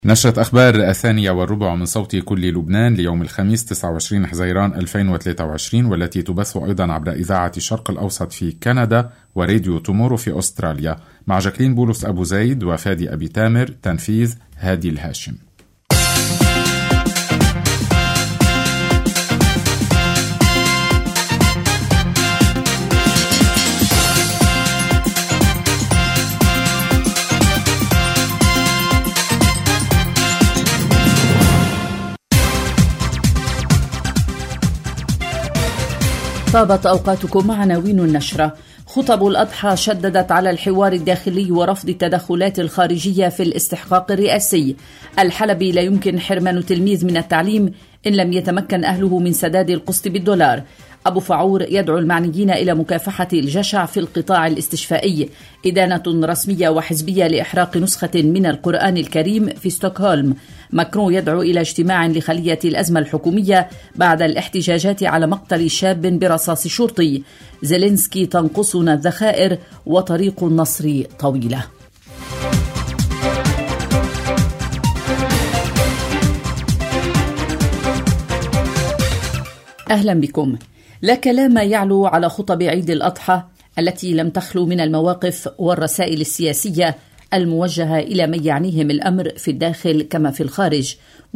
نشرة أخبار 2:15 من صوت كل لبنان ليوم الخميس 29 حزيران 2023، والتي تبث أيضا عبر إذاعة الشرق الأوسط في كندا وراديو تومورو في أستراليا، مع جاكلين بولس أبو زيد وفادي أبي تامر. تنفيذ هادي الهاشم. طابت أوقاتكم مع عناوين النشرة. خطب الأضحى شددت على الحوار الداخلي ورفض التدخلات الخارجية في الاستحقاق الرئاسي. الحلبي: لا يمكن حرمان تلميذ من التعليم إن لم يتمكن أهله من سداد القسط بالدولار. أبو فعور يدعو المعنيين إلى مكافحة الجشع في القطاع الاستشفائي. إدانة رسمية وحزبية لإحراق نسخة من القرآن الكريم في ستوكهولم. ماكرون يدعو إلى اجتماع لخلية الأزمة الحكومية بعد الاحتجاجات على مقتل شاب برصاص شرطي. زيلينسكي: تنقصنا الذخائر وطريق النصر طويلة. أهلا بكم. لا كلام يعلو على خطب عيد الأضحى التي لم تخلو من المواقف والرسائل السياسية الموجهة إلى من يعنيهم الأمر في الداخل كما في الخارج،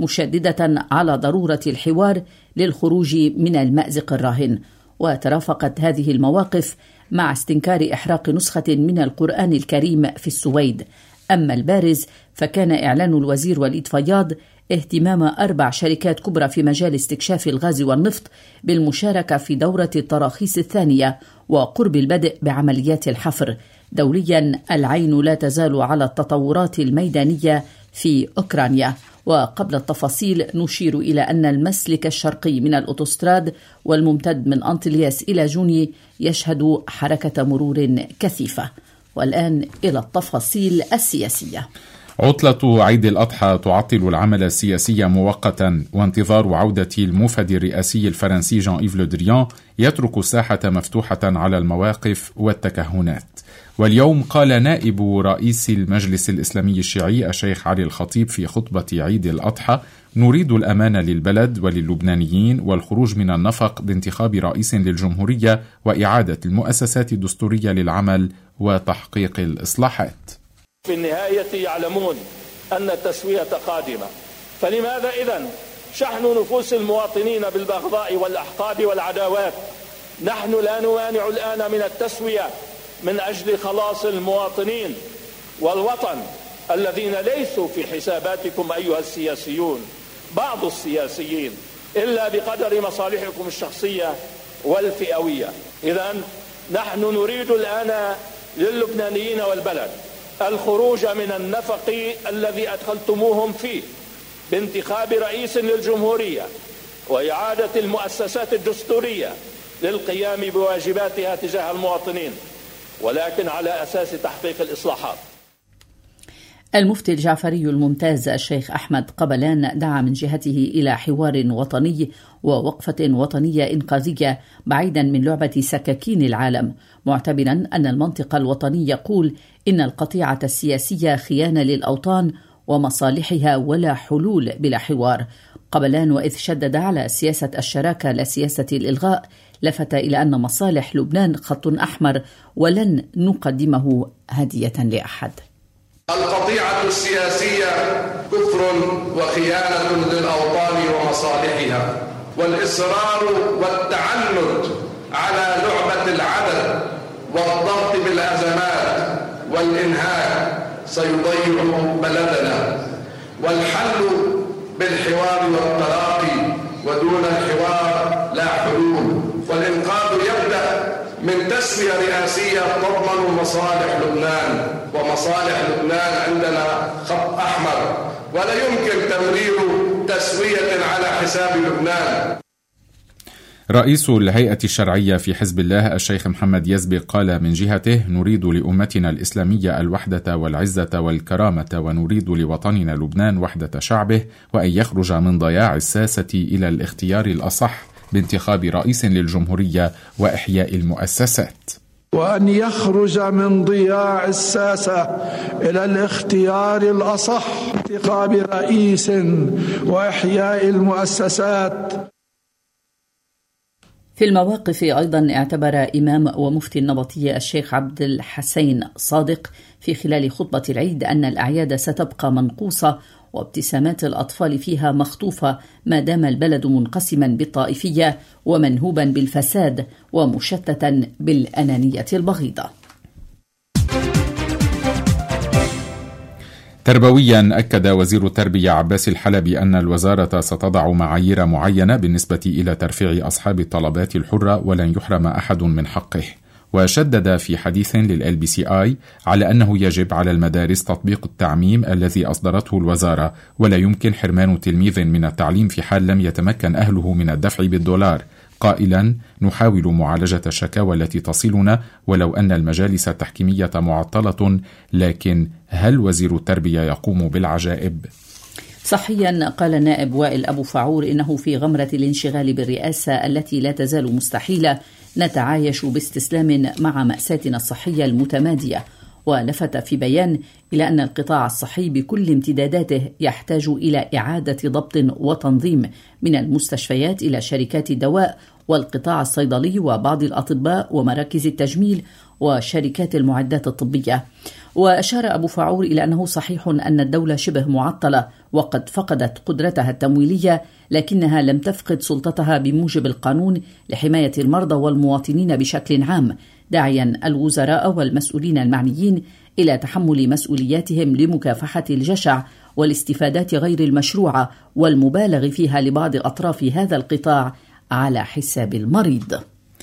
مشددة على ضرورة الحوار للخروج من المأزق الراهن. وترافقت هذه المواقف مع استنكار إحراق نسخة من القرآن الكريم في السويد. أما البارز فكان إعلان الوزير وليد فياض اهتمام 4 شركات كبرى في مجال استكشاف الغاز والنفط بالمشاركة في دورة التراخيص الثانية وقرب البدء بعمليات الحفر. دوليا العين لا تزال على التطورات الميدانية في أوكرانيا. وقبل التفاصيل نشير إلى أن المسلك الشرقي من الأوتوستراد والممتد من أنطلياس إلى جوني يشهد حركة مرور كثيفة. والآن إلى التفاصيل السياسية. عطلة عيد الأضحى تعطل العمل السياسي مؤقتا، وانتظار عودة الموفد الرئاسي الفرنسي جان إيف لو دريان يترك الساحة مفتوحة على المواقف والتكهنات. واليوم قال نائب رئيس المجلس الإسلامي الشيعي الشيخ علي الخطيب في خطبة عيد الأضحى: نريد الأمان للبلد وللبنانيين والخروج من النفق بانتخاب رئيس للجمهورية وإعادة المؤسسات الدستورية للعمل وتحقيق الإصلاحات. في النهاية يعلمون أن التسوية قادمة، فلماذا إذن شحن نفوس المواطنين بالبغضاء والأحقاد والعداوات؟ نحن لا نمانع الآن من التسوية من أجل خلاص المواطنين والوطن الذين ليسوا في حساباتكم أيها السياسيون، بعض السياسيين، إلا بقدر مصالحكم الشخصية والفئوية. إذن نحن نريد الآن للبنانيين والبلد الخروج من النفق الذي أدخلتموهم فيه بانتخاب رئيس للجمهورية وإعادة المؤسسات الدستورية للقيام بواجباتها تجاه المواطنين، ولكن على أساس تحقيق الإصلاحات. المفتي الجعفري الممتاز الشيخ أحمد قبلان دعا من جهته إلى حوار وطني ووقفة وطنية إنقاذية بعيدا من لعبة سكاكين العالم، معتبرا أن المنطق الوطني يقول إن القطيعة السياسية خيانة للأوطان ومصالحها ولا حلول بلا حوار. قبلان وإذ شدد على سياسة الشراكة لا سياسة الإلغاء لفت إلى أن مصالح لبنان خط أحمر ولن نقدمه هدية لأحد. القطيعة السياسية كفر وخيانة للأوطان ومصالحها، والإصرار والتعنت على لعبة العدد والضغط بالأزمات والإنهاك سيضيع بلدنا، والحل بالحوار والتلاقي، ودون الحوار لا حلول. والإنقاذ يبدأ من تسوية رئاسية تضمن مصالح لبنان، ومصالح لبنان عندنا خط أحمر ولا يمكن تمرير تسوية على حساب لبنان. رئيس الهيئة الشرعية في حزب الله الشيخ محمد يزبق قال من جهته: نريد لأمتنا الإسلامية الوحدة والعزة والكرامة، ونريد لوطننا لبنان وحدة شعبه، وأن يخرج من ضياع الساسة إلى الاختيار الأصح بانتخاب رئيس للجمهورية وإحياء المؤسسات. وأن يخرج من ضياع الساسة إلى الاختيار الأصح، انتخاب رئيس وإحياء المؤسسات. في المواقف أيضا اعتبر إمام ومفتي النبطية الشيخ عبد الحسين صادق في خلال خطبة العيد أن الأعياد ستبقى منقوصة وابتسامات الأطفال فيها مخطوفة ما دام البلد منقسما بالطائفية ومنهوبا بالفساد ومشتتا بالأنانية البغيضة. تربويا، أكد وزير التربية عباس الحلبي أن الوزارة ستضع معايير معينة بالنسبة إلى ترفيع أصحاب الطلبات الحرة ولن يحرم أحد من حقه. وشدد في حديث للLBCI على أنه يجب على المدارس تطبيق التعميم الذي أصدرته الوزارة، ولا يمكن حرمان تلميذ من التعليم في حال لم يتمكن أهله من الدفع بالدولار، قائلا: نحاول معالجة الشكاوى التي تصلنا ولو أن المجالس التحكيمية معطلة، لكن هل وزير التربية يقوم بالعجائب؟ صحيا، قال النائب وائل أبو فعور إنه في غمرة الانشغال بالرئاسة التي لا تزال مستحيلة نتعايش باستسلام مع مأساتنا الصحية المتمادية، ولفت في بيان إلى أن القطاع الصحي بكل امتداداته يحتاج إلى إعادة ضبط وتنظيم من المستشفيات إلى شركات الدواء والقطاع الصيدلي وبعض الأطباء ومراكز التجميل وشركات المعدات الطبية. وأشار أبو فعور إلى أنه صحيح أن الدولة شبه معطلة وقد فقدت قدرتها التمويلية، لكنها لم تفقد سلطتها بموجب القانون لحماية المرضى والمواطنين بشكل عام، داعيا الوزراء والمسؤولين المعنيين إلى تحمل مسؤولياتهم لمكافحة الجشع والاستفادات غير المشروعة والمبالغ فيها لبعض أطراف هذا القطاع على حساب المريض.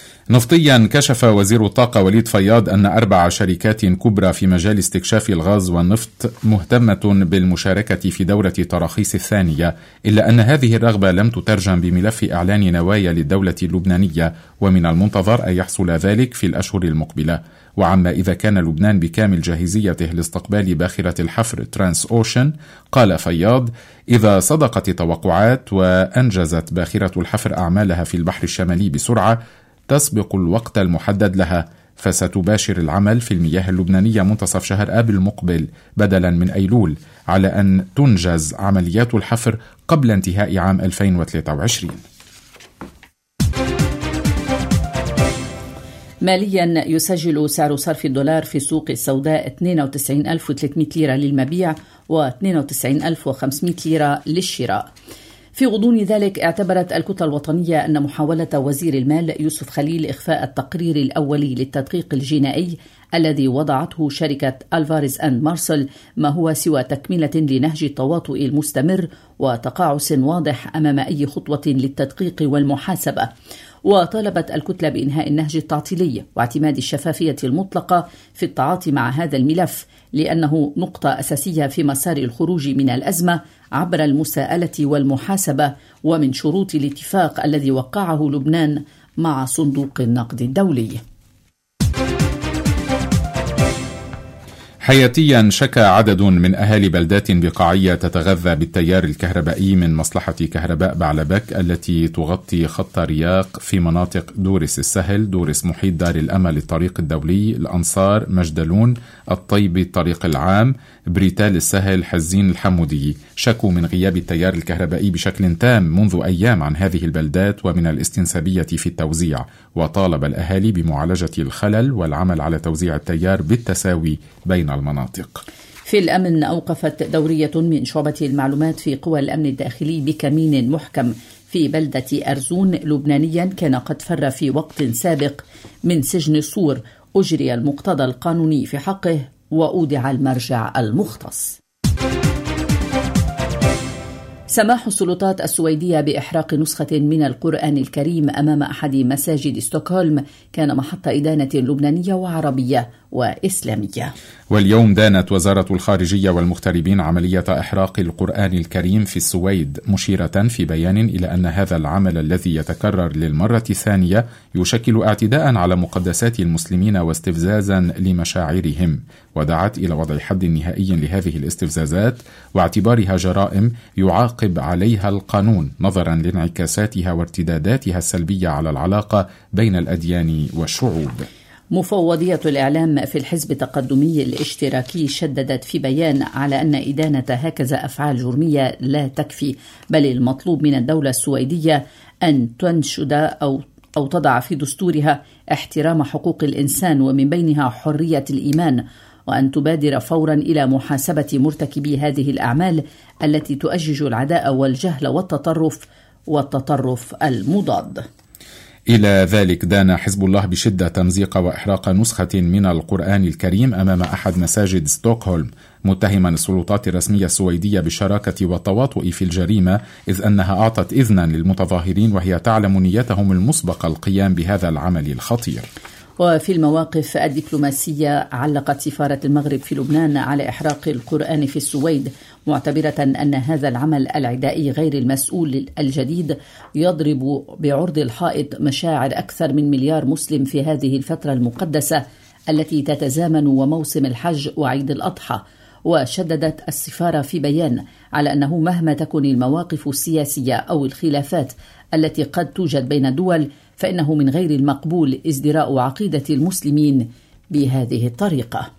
نفطيا، كشف وزير الطاقة وليد فياض أن 4 شركات كبرى في مجال استكشاف الغاز والنفط مهتمة بالمشاركة في دورة تراخيص الثانية، إلا أن هذه الرغبة لم تترجم بملف إعلان نوايا للدولة اللبنانية، ومن المنتظر أن يحصل ذلك في الأشهر المقبلة. وعما إذا كان لبنان بكامل جاهزيته لاستقبال باخرة الحفر ترانس أوشن، قال فياض: إذا صدقت التوقعات وأنجزت باخرة الحفر أعمالها في البحر الشمالي بسرعة تسبق الوقت المحدد لها، فستباشر العمل في المياه اللبنانية منتصف شهر آب المقبل بدلا من أيلول، على أن تنجز عمليات الحفر قبل انتهاء عام 2023. ماليا، يسجل سعر صرف الدولار في السوق السوداء 92,300 ليرة للمبيع و92,500 ليرة للشراء. في غضون ذلك، اعتبرت الكتلة الوطنية أن محاولة وزير المال يوسف خليل إخفاء التقرير الأولي للتدقيق الجنائي الذي وضعته شركة ألفاريز أند مارسل ما هو سوى تكملة لنهج التواطؤ المستمر وتقاعس واضح أمام أي خطوة للتدقيق والمحاسبة. وطالبت الكتلة بإنهاء النهج التعطيلي واعتماد الشفافية المطلقة في التعاطي مع هذا الملف، لأنه نقطة أساسية في مسار الخروج من الأزمة عبر المساءلة والمحاسبة، ومن شروط الاتفاق الذي وقعه لبنان مع صندوق النقد الدولي. حياتيا، شكى عدد من أهالي بلدات بقاعية تتغذى بالتيار الكهربائي من مصلحة كهرباء بعلبك التي تغطي خط رياق في مناطق دورس السهل، دورس محيط دار الأمل الطريق الدولي، الأنصار، مجدلون، الطيبي الطريق العام، بريتال السهل، حزين الحمودي. شكوا من غياب التيار الكهربائي بشكل تام منذ أيام عن هذه البلدات ومن الاستنسابية في التوزيع، وطالب الأهالي بمعالجة الخلل والعمل على توزيع التيار بالتساوي بين المناطق. في الأمن، أوقفت دورية من شعبة المعلومات في قوى الأمن الداخلي بكمين محكم في بلدة أرزون لبنانيا كان قد فر في وقت سابق من سجن صور، أجري المقتضى القانوني في حقه وأودع المرجع المختص. سماح السلطات السويدية بإحراق نسخة من القرآن الكريم أمام أحد مساجد ستوكهولم كان محط إدانة لبنانية وعربية وإسلامية. واليوم دانت وزارة الخارجية والمغتربين عملية إحراق القرآن الكريم في السويد، مشيرة في بيان إلى أن هذا العمل الذي يتكرر للمرة الثانية يشكل اعتداء على مقدسات المسلمين واستفزازا لمشاعرهم، ودعت إلى وضع حد نهائي لهذه الاستفزازات واعتبارها جرائم يعاقب عليها القانون نظرا لانعكاساتها وارتداداتها السلبية على العلاقة بين الأديان والشعوب. مفوضية الإعلام في الحزب التقدمي الاشتراكي شددت في بيان على أن إدانة هكذا أفعال جرمية لا تكفي، بل المطلوب من الدولة السويدية أن تنشد أو تضع في دستورها احترام حقوق الإنسان ومن بينها حرية الإيمان، وأن تبادر فورا إلى محاسبة مرتكبي هذه الأعمال التي تؤجج العداء والجهل والتطرف المضاد. إلى ذلك دان حزب الله بشدة تمزيق وإحراق نسخة من القرآن الكريم أمام أحد مساجد ستوكهولم، متهما السلطات الرسمية السويدية بالشراكة والتواطؤ في الجريمة، إذ أنها أعطت إذنا للمتظاهرين وهي تعلم نيتهم المسبقة القيام بهذا العمل الخطير. وفي المواقف الدبلوماسية علقت سفارة المغرب في لبنان على إحراق القرآن في السويد، معتبرة أن هذا العمل العدائي غير المسؤول الجديد يضرب بعرض الحائط مشاعر أكثر من مليار مسلم في هذه الفترة المقدسة التي تتزامن وموسم الحج وعيد الأضحى. وشددت السفارة في بيان على أنه مهما تكن المواقف السياسية أو الخلافات التي قد توجد بين الدول، فإنه من غير المقبول ازدراء عقيدة المسلمين بهذه الطريقة.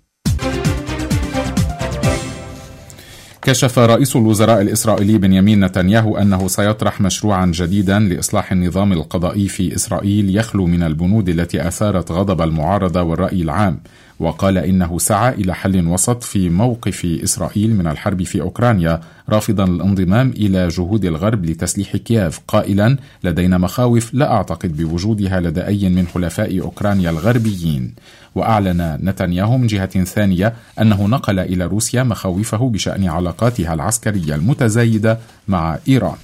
كشف رئيس الوزراء الإسرائيلي بنيامين نتنياهو أنه سيطرح مشروعا جديدا لإصلاح النظام القضائي في إسرائيل يخلو من البنود التي أثارت غضب المعارضة والرأي العام، وقال إنه سعى إلى حل وسط في موقف إسرائيل من الحرب في أوكرانيا، رافضا الانضمام إلى جهود الغرب لتسليح كييف، قائلا لدينا مخاوف لا أعتقد بوجودها لدى أي من حلفاء أوكرانيا الغربيين. وأعلن نتنياهو من جهة ثانية أنه نقل إلى روسيا مخاوفه بشأن علاقاتها العسكرية المتزايدة مع إيران.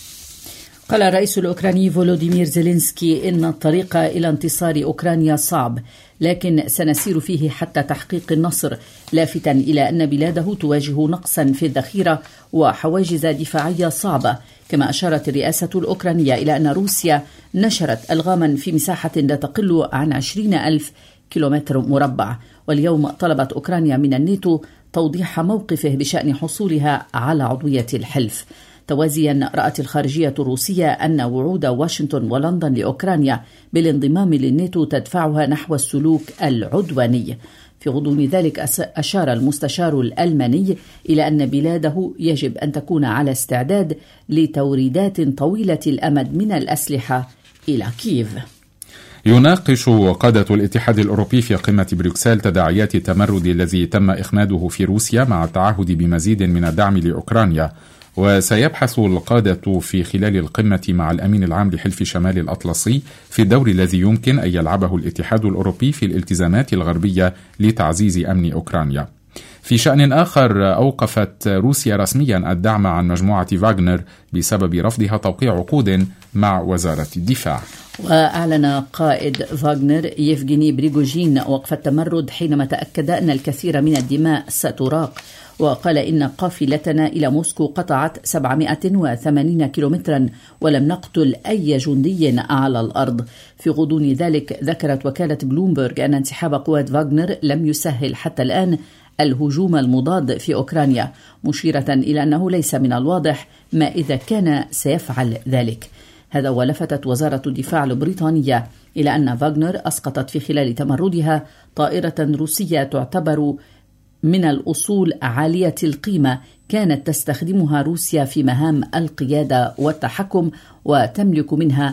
قال الرئيس الأوكراني فولوديمير زيلينسكي إن الطريق إلى انتصار أوكرانيا صعب، لكن سنسير فيه حتى تحقيق النصر، لافتا إلى أن بلاده تواجه نقصا في الذخيرة وحواجز دفاعية صعبة. كما أشارت الرئاسة الأوكرانية إلى أن روسيا نشرت ألغاما في مساحة لا تقل عن 20,000 كيلومتر مربع. واليوم طلبت أوكرانيا من الناتو توضيح موقفه بشأن حصولها على عضوية الحلف. توازيا رأت الخارجية الروسية أن وعود واشنطن ولندن لأوكرانيا بالانضمام للناتو تدفعها نحو السلوك العدواني. في غضون ذلك أشار المستشار الألماني إلى أن بلاده يجب أن تكون على استعداد لتوريدات طويلة الأمد من الأسلحة إلى كييف. يناقش قادة الاتحاد الأوروبي في قمة بروكسل تداعيات التمرد الذي تم إخماده في روسيا مع التعهد بمزيد من الدعم لأوكرانيا. وسيبحث القادة في خلال القمة مع الأمين العام لحلف شمال الأطلسي في الدور الذي يمكن أن يلعبه الاتحاد الأوروبي في الالتزامات الغربية لتعزيز أمن أوكرانيا. في شأن آخر، أوقفت روسيا رسميا الدعم عن مجموعة فاغنر بسبب رفضها توقيع عقود مع وزارة الدفاع. وأعلن قائد فاغنر يفغيني بريغوجين وقف التمرد حينما تأكد أن الكثير من الدماء ستراق، وقال إن قافلتنا إلى موسكو قطعت 780 كيلومترا ولم نقتل أي جندي على الأرض. في غضون ذلك ذكرت وكالة بلومبرغ أن انسحاب قوات فاغنر لم يسهل حتى الآن الهجوم المضاد في أوكرانيا، مشيرة إلى أنه ليس من الواضح ما إذا كان سيفعل ذلك. هذا ولفتت وزارة الدفاع البريطانية إلى أن فاغنر أسقطت في خلال تمردها طائرة روسية تعتبر من الأصول عالية القيمة كانت تستخدمها روسيا في مهام القيادة والتحكم، وتملك منها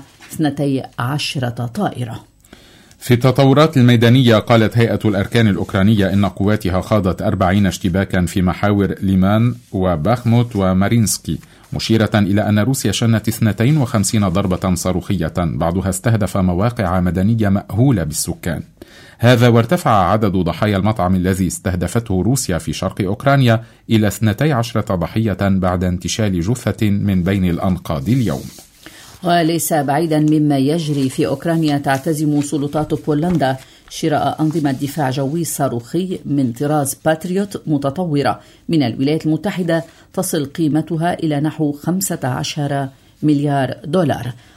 12 طائرة. في التطورات الميدانية، قالت هيئة الأركان الأوكرانية إن قواتها خاضت 40 اشتباكا في محاور ليمان وباخموت ومارينسكي، مشيرة إلى أن روسيا شنت 52 ضربة صاروخية بعضها استهدف مواقع مدنية مأهولة بالسكان. هذا وارتفع عدد ضحايا المطعم الذي استهدفته روسيا في شرق أوكرانيا إلى 12 ضحية بعد انتشال جثة من بين الأنقاض اليوم. وليس بعيدا مما يجري في أوكرانيا، تعتزم سلطات بولندا شراء أنظمة دفاع جوي صاروخي من طراز باتريوت متطورة من الولايات المتحدة تصل قيمتها إلى نحو 15 مليار دولار.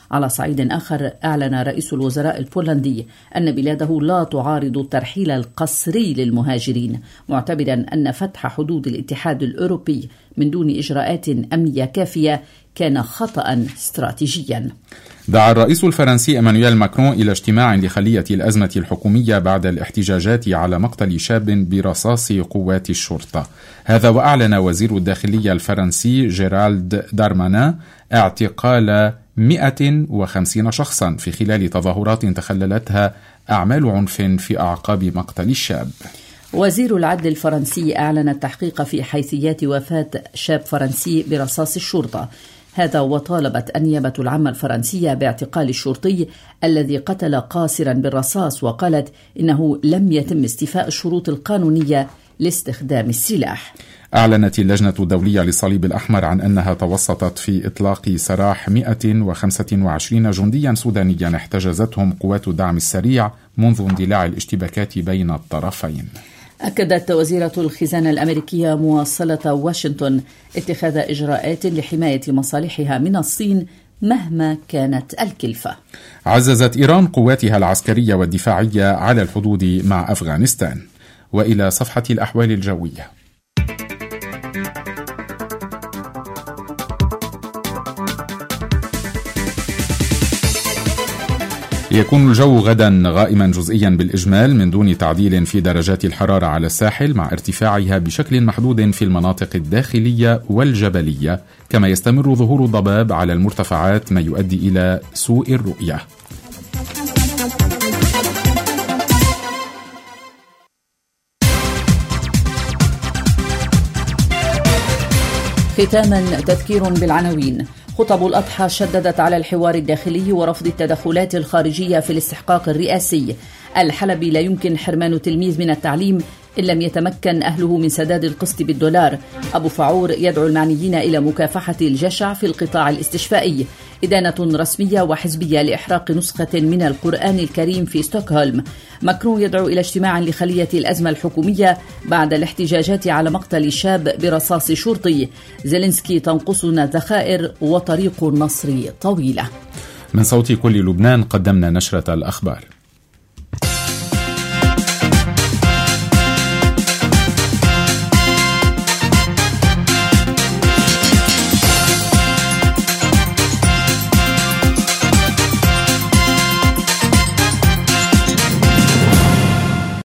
على صعيد آخر، أعلن رئيس الوزراء البولندي أن بلاده لا تعارض الترحيل القسري للمهاجرين، معتبرا أن فتح حدود الاتحاد الأوروبي من دون إجراءات أمنية كافية كان خطأ استراتيجيا. دعا الرئيس الفرنسي إيمانويل ماكرون إلى اجتماع لخلية الأزمة الحكومية بعد الاحتجاجات على مقتل شاب برصاص قوات الشرطة. هذا وأعلن وزير الداخلية الفرنسي جيرالد دارمانان اعتقال 150 شخصا في خلال تظاهرات تخللتها أعمال عنف في أعقاب مقتل الشاب. وزير العدل الفرنسي أعلن التحقيق في حيثيات وفاة شاب فرنسي برصاص الشرطة. هذا وطالبت النيابة العامة الفرنسية باعتقال الشرطي الذي قتل قاصرا بالرصاص، وقالت إنه لم يتم استيفاء الشروط القانونية لاستخدام السلاح. أعلنت اللجنة الدولية للصليب الأحمر عن أنها توسطت في إطلاق سراح 125 جنديا سودانيا احتجزتهم قوات الدعم السريع منذ اندلاع الاشتباكات بين الطرفين. أكدت وزيرة الخزانة الأمريكية مواصلة واشنطن اتخاذ إجراءات لحماية مصالحها من الصين مهما كانت الكلفة. عززت إيران قواتها العسكرية والدفاعية على الحدود مع أفغانستان. وإلى صفحة الأحوال الجوية. يكون الجو غدا غائما جزئيا بالإجمال من دون تعديل في درجات الحرارة على الساحل، مع ارتفاعها بشكل محدود في المناطق الداخلية والجبلية، كما يستمر ظهور الضباب على المرتفعات ما يؤدي إلى سوء الرؤية. ختاما تذكير بالعناوين. خطب الأضحى شددت على الحوار الداخلي ورفض التدخلات الخارجية في الاستحقاق الرئاسي. الحلبي: لا يمكن حرمان تلميذ من التعليم إن لم يتمكن أهله من سداد القسط بالدولار. أبو فعور يدعو المعنيين إلى مكافحة الجشع في القطاع الاستشفائي. إدانة رسمية وحزبية لإحراق نسخة من القرآن الكريم في ستوكهولم. ماكرون يدعو إلى اجتماع لخلية الأزمة الحكومية بعد الاحتجاجات على مقتل شاب برصاص شرطي. زيلينسكي: تنقصنا الذخائر وطريق النصر طويلة. من صوت كل لبنان قدمنا نشرة الأخبار.